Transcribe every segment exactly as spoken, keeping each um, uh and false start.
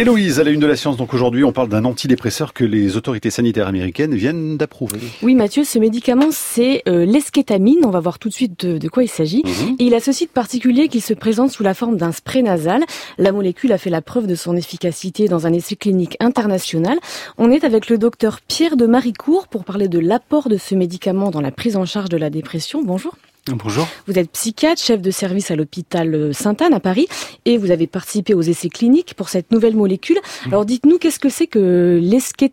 Héloïse, à la une de la science, donc aujourd'hui on parle d'un antidépresseur que les autorités sanitaires américaines viennent d'approuver. Oui Mathieu, ce médicament c'est euh, l'eskétamine, on va voir tout de suite de, de quoi il s'agit. Mmh. Et il a ce site particulier qu'il se présente sous la forme d'un spray nasal. La molécule a fait la preuve de son efficacité dans un essai clinique international. On est avec le docteur Pierre de Maricourt pour parler de l'apport de ce médicament dans la prise en charge de la dépression. Bonjour. Bonjour. Vous êtes psychiatre, chef de service à l'hôpital Sainte-Anne à Paris et vous avez participé aux essais cliniques pour cette nouvelle molécule. Alors dites-nous, qu'est-ce que c'est que l'eskétamine ?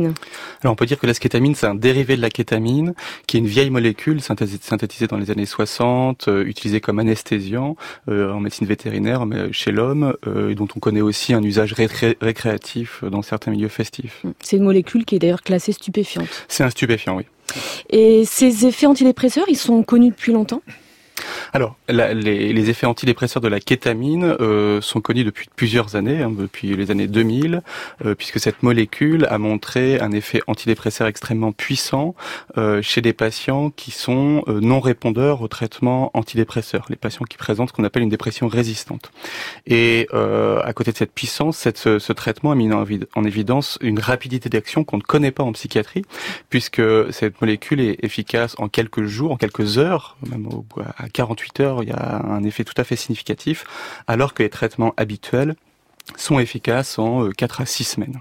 Alors on peut dire que l'eskétamine, c'est un dérivé de la kétamine, qui est une vieille molécule synthétisée dans les années soixante, euh, utilisée comme anesthésiant euh, en médecine vétérinaire mais chez l'homme, euh, et dont on connaît aussi un usage ré- récréatif dans certains milieux festifs. C'est une molécule qui est d'ailleurs classée stupéfiante. C'est un stupéfiant, oui. Et ces effets antidépresseurs, ils sont connus depuis longtemps ? Alors, la, les, les effets antidépresseurs de la kétamine euh, sont connus depuis plusieurs années, hein, depuis les années deux mille, euh, puisque cette molécule a montré un effet antidépresseur extrêmement puissant euh, chez des patients qui sont euh, non répondeurs au traitement antidépresseur, les patients qui présentent ce qu'on appelle une dépression résistante. Et euh, à côté de cette puissance, cette, ce, ce traitement a mis en, en évidence une rapidité d'action qu'on ne connaît pas en psychiatrie, puisque cette molécule est efficace en quelques jours, en quelques heures, même au, à quarante-huit heures, il y a un effet tout à fait significatif, alors que les traitements habituels sont efficaces en quatre à six semaines.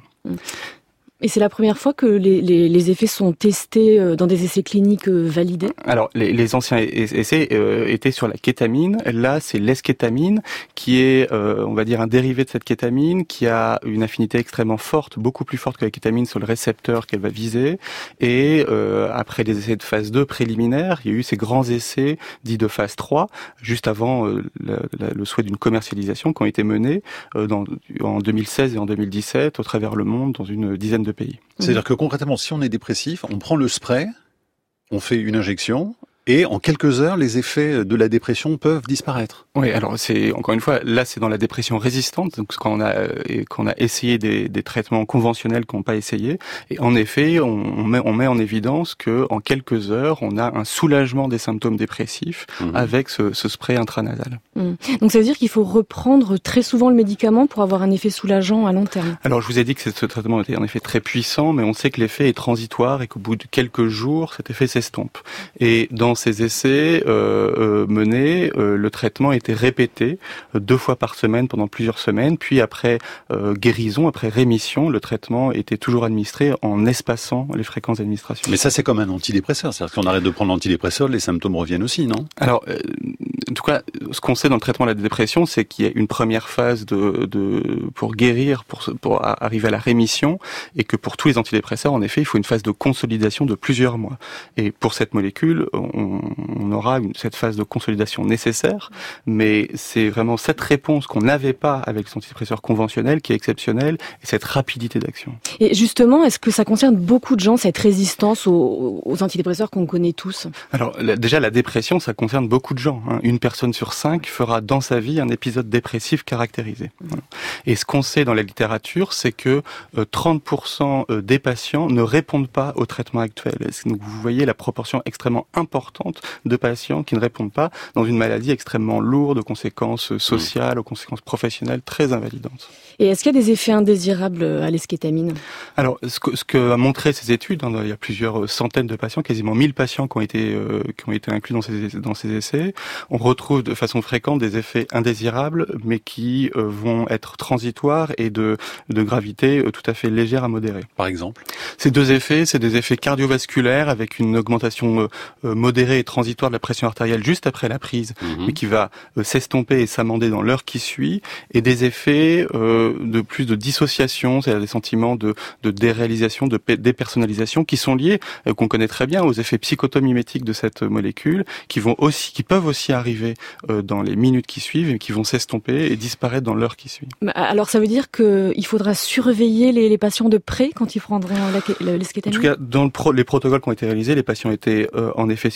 Et c'est la première fois que les, les, les effets sont testés dans des essais cliniques validés ? Alors, les, les anciens essais euh, étaient sur la kétamine. Là, c'est l'eskétamine, qui est, euh, on va dire, un dérivé de cette kétamine, qui a une affinité extrêmement forte, beaucoup plus forte que la kétamine sur le récepteur qu'elle va viser. Et euh, après des essais de phase deux préliminaires, il y a eu ces grands essais dits de phase trois, juste avant euh, le, le souhait d'une commercialisation, qui ont été menés euh, dans, en deux mille seize et en deux mille dix-sept, au travers le monde, dans une dizaine de pays. C'est-à-dire que concrètement, si on est dépressif, on prend le spray, on fait une injection, et en quelques heures, les effets de la dépression peuvent disparaître. Oui, alors c'est encore une fois, là c'est dans la dépression résistante, donc quand on a quand on a essayé des, des traitements conventionnels qu'on n'a pas essayé, et en effet, on, on met on met en évidence que en quelques heures, on a un soulagement des symptômes dépressifs mmh. avec ce, ce spray intranasal. Mmh. Donc ça veut dire qu'il faut reprendre très souvent le médicament pour avoir un effet soulageant à long terme. Alors je vous ai dit que ce traitement était en effet très puissant, mais on sait que l'effet est transitoire et qu'au bout de quelques jours, cet effet s'estompe. Et dans ces essais euh, euh, menés, euh, le traitement était répété euh, deux fois par semaine pendant plusieurs semaines, puis après euh, guérison, après rémission, le traitement était toujours administré en espaçant les fréquences d'administration. Mais ça c'est comme un antidépresseur, c'est-à-dire qu'on arrête de prendre l'antidépresseur, les symptômes reviennent aussi, non ? Alors, euh, en tout cas, ce qu'on sait dans le traitement de la dépression, c'est qu'il y a une première phase de, de pour guérir, pour, pour arriver à la rémission, et que pour tous les antidépresseurs, en effet, il faut une phase de consolidation de plusieurs mois. Et pour cette molécule, on, on aura une, cette phase de consolidation nécessaire, mais c'est vraiment cette réponse qu'on n'avait pas avec les antidépresseurs conventionnels qui est exceptionnelle, et cette rapidité d'action. Et justement, est-ce que ça concerne beaucoup de gens, cette résistance aux, aux antidépresseurs qu'on connaît tous ? Alors la, déjà, la dépression, ça concerne beaucoup de gens. Hein. Une personne sur cinq fera dans sa vie un épisode dépressif caractérisé. Voilà. Et ce qu'on sait dans la littérature, c'est que euh, trente pour cent des patients ne répondent pas au traitement actuel. Donc vous voyez la proportion extrêmement importante de patients qui ne répondent pas dans une maladie extrêmement lourde, aux conséquences sociales, aux conséquences professionnelles très invalidantes. Et est-ce qu'il y a des effets indésirables à l'eskétamine ? Alors, ce que, ce que a montré ces études, hein, il y a plusieurs centaines de patients, quasiment mille patients qui ont été euh, qui ont été inclus dans ces dans ces essais. On retrouve de façon fréquente des effets indésirables, mais qui euh, vont être transitoires et de de gravité euh, tout à fait légère à modérée. Par exemple, ces deux effets, c'est des effets cardiovasculaires avec une augmentation euh, modérée et transitoire de la pression artérielle juste après la prise, mmh. mais qui va euh, s'estomper et s'amender dans l'heure qui suit, et des effets euh, de plus de dissociation, c'est-à-dire des sentiments de, de déréalisation, de dépersonnalisation, qui sont liés, euh, qu'on connaît très bien, aux effets psychotomimétiques de cette molécule, qui vont aussi, qui peuvent aussi arriver euh, dans les minutes qui suivent et qui vont s'estomper et disparaître dans l'heure qui suit. Alors ça veut dire qu'il faudra surveiller les, les patients de près quand ils prendront l'eskétamine ? En tout cas, dans le pro, les protocoles qui ont été réalisés, les patients étaient euh, en effet surveillés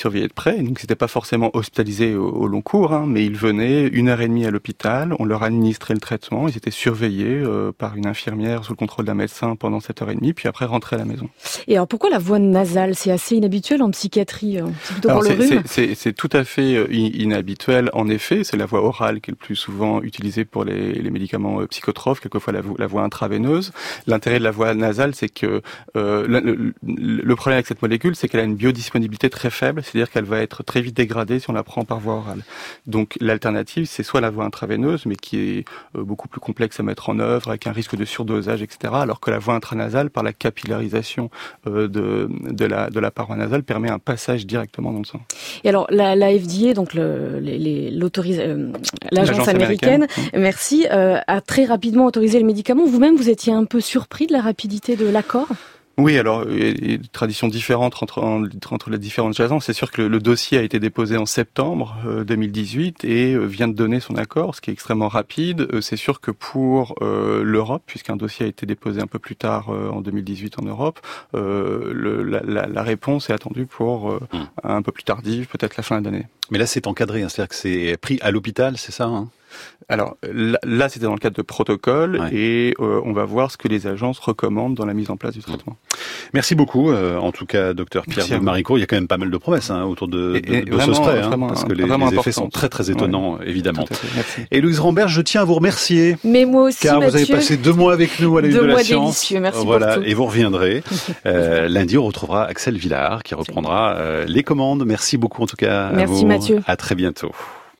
surveillés de près, donc c'était pas forcément hospitalisés au, au long cours, hein, mais ils venaient une heure et demie à l'hôpital, on leur administrait le traitement, ils étaient surveillés euh, par une infirmière sous le contrôle d'un médecin pendant cette heure et demie, puis après rentraient à la maison. Et alors pourquoi la voie nasale? C'est assez inhabituel en psychiatrie, c'est plutôt alors pour le rhume. C'est, c'est, c'est tout à fait inhabituel, en effet, c'est la voie orale qui est le plus souvent utilisée pour les, les médicaments psychotrophes, quelquefois la, la voie intraveineuse. L'intérêt de la voie nasale, c'est que euh, le, le, le problème avec cette molécule, c'est qu'elle a une biodisponibilité très faible, c'est-à-dire qu'elle va être très vite dégradée si on la prend par voie orale. Donc l'alternative, c'est soit la voie intraveineuse, mais qui est euh, beaucoup plus complexe à mettre en œuvre, avec un risque de surdosage, et cetera, alors que la voie intranasale, par la capillarisation euh, de, de, la, de la paroi nasale, permet un passage directement dans le sang. Et alors la, la F D A, donc le, les, les, l'autorise, euh, l'agence, l'agence américaine, américaine, merci, euh, a très rapidement autorisé le médicament. Vous-même, vous étiez un peu surpris de la rapidité de l'accord ? Oui, alors il y a des traditions différentes entre, entre les différentes agences. C'est sûr que le, le dossier a été déposé en septembre euh, deux mille dix-huit et euh, vient de donner son accord, ce qui est extrêmement rapide. Euh, c'est sûr que pour euh, l'Europe, puisqu'un dossier a été déposé un peu plus tard euh, en deux mille dix-huit en Europe, euh, le, la, la, la réponse est attendue pour euh, mmh. un peu plus tardive, peut-être la fin de l'année. Mais là, c'est encadré, hein, c'est-à-dire que c'est pris à l'hôpital, c'est ça, hein? Alors là, là, c'était dans le cadre de protocole, ouais. et euh, on va voir ce que les agences recommandent dans la mise en place du traitement. Merci beaucoup, euh, en tout cas, docteur Pierre Maricourt. Il y a quand même pas mal de promesses hein, autour de, et, de, et de vraiment, ce spray, hein, vraiment, parce que les, les effets sont très très étonnants, ouais. évidemment. Et Louise Rambert, je tiens à vous remercier. Mais moi aussi, car Mathieu, vous avez passé deux mois avec nous à la Une de la Science. Délicieux. Merci voilà, pour tout. Et vous reviendrez. euh, lundi, on retrouvera Axel Villard qui reprendra euh, les commandes. Merci beaucoup en tout cas. Merci à vous. Mathieu. À très bientôt.